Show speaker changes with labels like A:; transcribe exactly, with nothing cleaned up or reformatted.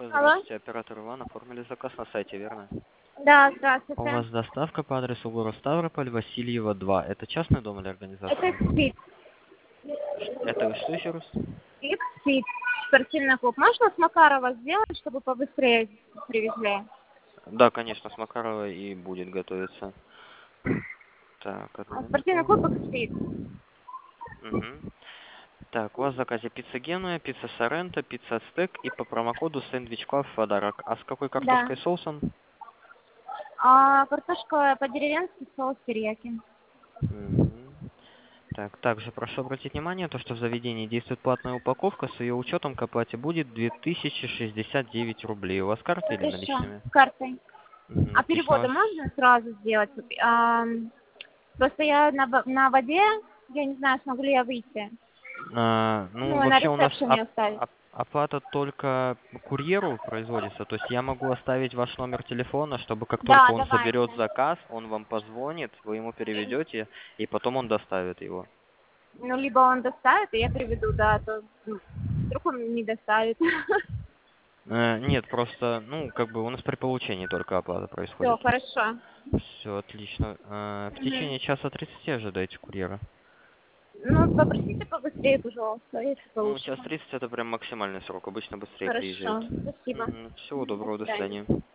A: Алло.
B: Здравствуйте, оператор Иван. Оформили заказ на сайте, верно?
A: Да,
B: У
A: здравствуйте.
B: вас доставка по адресу город Ставрополь, Васильева, два. Это частный дом или
A: Это
B: организация?
A: Xfit.
B: Это что еще раз?
A: Xfit. Спортивный клуб. Можно с Макарова сделать, чтобы побыстрее привезли?
B: Да, конечно, с Макарова и будет готовиться. Так, одну
A: А, Спортивный
B: минуту.
A: клуб Xfit.
B: Угу. Так, у вас в заказе пицца Генуя, пицца Соренто, пицца Ацтек и по промокоду сэндвич клаб в подарок. А с какой
A: Да.
B: картошкой и соусом?
A: А картошка по-деревенски, соус терияки.
B: Мгм. Так, также прошу обратить внимание, то, что в заведении действует платная упаковка, с ее учетом к оплате будет две тысячи шестьдесят девять рублей. У вас карта или
A: Хорошо.
B: наличными?
A: С картой.
B: Мгм,
A: А
B: отлично.
A: переводы
B: Вас...
A: можно сразу сделать? А, просто я на, во- на воде, я не знаю, смогу ли я выйти.
B: А, ну,
A: Ну, на
B: вообще у нас
A: ресепшене
B: оп-
A: оставить.
B: оп- оплата только курьеру производится. То есть я могу оставить ваш номер телефона, чтобы как только
A: Да,
B: он соберет
A: давайте.
B: заказ, он вам позвонит, вы ему переведете, и потом он доставит его.
A: Ну, либо он доставит, и я приведу, да, а то ну, вдруг он не доставит.
B: Э, нет, просто, ну, как бы у нас при получении только оплата
A: Все,
B: происходит.
A: хорошо.
B: Все отлично. Э, в
A: Мгм.
B: течение часа тридцати ожидаете курьера.
A: Ну, попросите побыстрее, пожалуйста, если
B: Ну, час
A: получится.
B: тридцать это прям максимальный срок. Обычно быстрее приезжают.
A: Хорошо, спасибо.
B: Мгм. Всего
A: Мгм, до
B: доброго, до
A: свидания.
B: свидания.